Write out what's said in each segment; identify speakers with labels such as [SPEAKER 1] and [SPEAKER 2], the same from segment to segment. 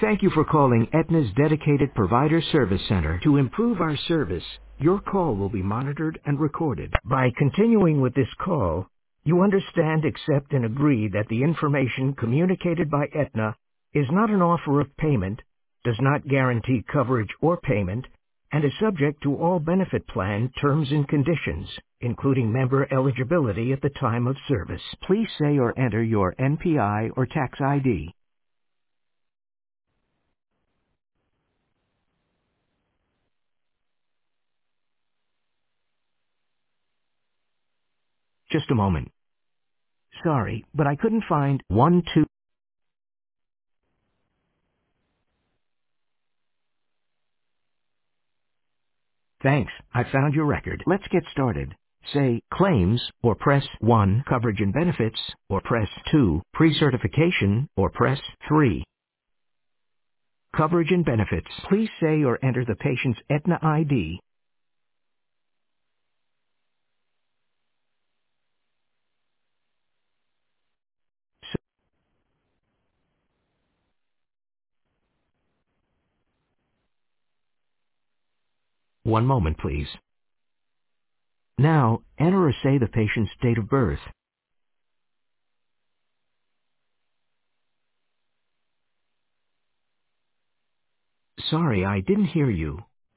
[SPEAKER 1] Thank you for calling Aetna's dedicated provider service center. To improve our service, your call will be monitored and recorded. By continuing with this call, you understand, accept, and agree that the information communicated by Aetna is not an offer of payment, does not guarantee coverage or payment, and is subject to all benefit plan terms and conditions, including member eligibility at the time of service. Please say or enter your NPI or tax ID. Just a moment. Sorry, but I couldn't find 1, 2. Thanks, I found your record. Let's get started. Say claims, or press 1, coverage and benefits, or press 2, pre-certification, or press 3. Coverage and benefits. Please say or enter the patient's Aetna ID. One moment, please. Now, enter or say the patient's date of birth. Sorry, I didn't hear you.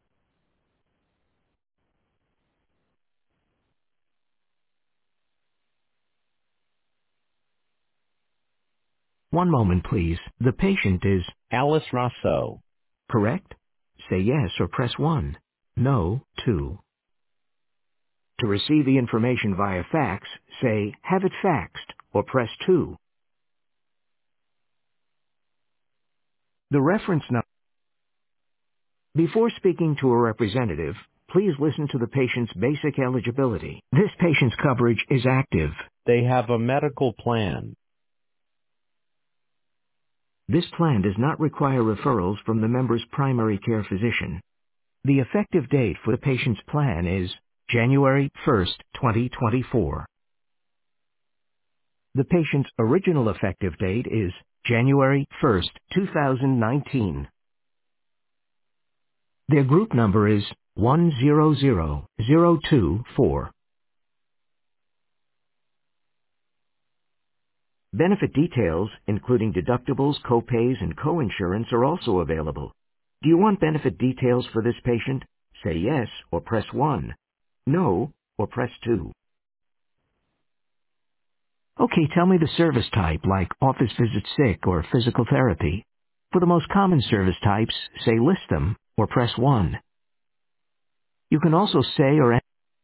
[SPEAKER 1] One moment, please. The patient is
[SPEAKER 2] Alice Rousseau.
[SPEAKER 1] correct. Say yes or press 1. No, 2. To receive the information via fax, say have it faxed or press 2. The reference number. Before speaking to a representative, please listen to the patient's basic eligibility. This patient's coverage is active.
[SPEAKER 2] They have a medical plan.
[SPEAKER 1] This plan does not require referrals from the member's primary care physician. The effective date for the patient's plan is January 1st, 2024. The patient's original effective date is January 1st, 2019. Their group number is 100024. Benefit details, including deductibles, copays, and coinsurance, are also available. Do you want benefit details for this patient? Say yes or press 1. No or press 2. Okay, tell me the service type, like office visit sick or physical therapy. For the most common service types, say list them or press 1. You can also say or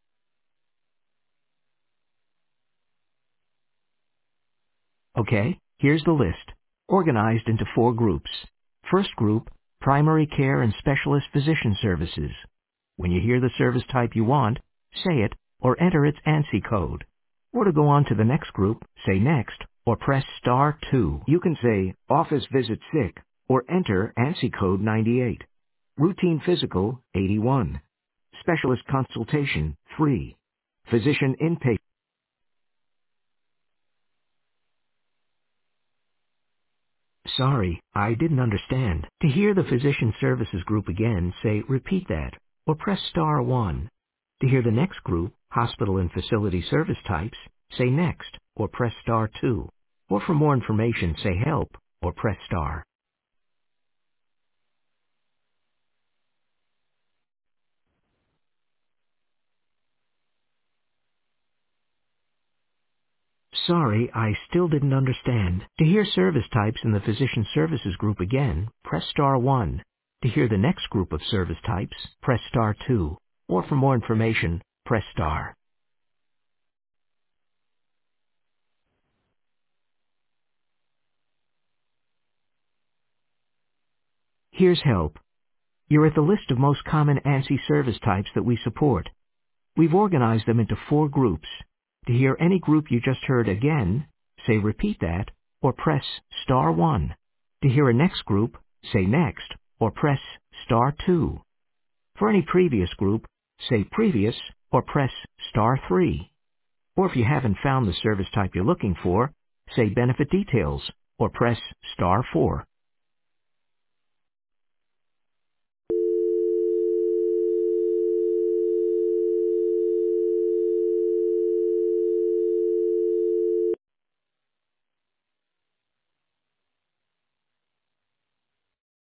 [SPEAKER 1] okay, here's the list, organized into 4 groups. First group, primary care and specialist physician services. When you hear the service type you want, say it or enter its ANSI code. Or to go on to the next group, say next or press star 2. You can say office visit sick or enter ANSI code 98. Routine physical 81. Specialist consultation 3. Physician inpatient. Sorry, I didn't understand. To hear the physician services group again, say repeat that, or press star 1. To hear the next group, hospital and facility service types, say next, or press star 2. Or for more information, say help, or press star. Sorry, I still didn't understand. To hear service types in the physician services group again, press star 1. To hear the next group of service types, press star 2. Or for more information, press star. Here's help. You're at the list of most common ANSI service types that we support. We've organized them into 4 groups. To hear any group you just heard again, say repeat that, or press star 1. To hear a next group, say next, or press star 2. For any previous group, say previous, or press star 3. Or if you haven't found the service type you're looking for, say benefit details, or press star 4.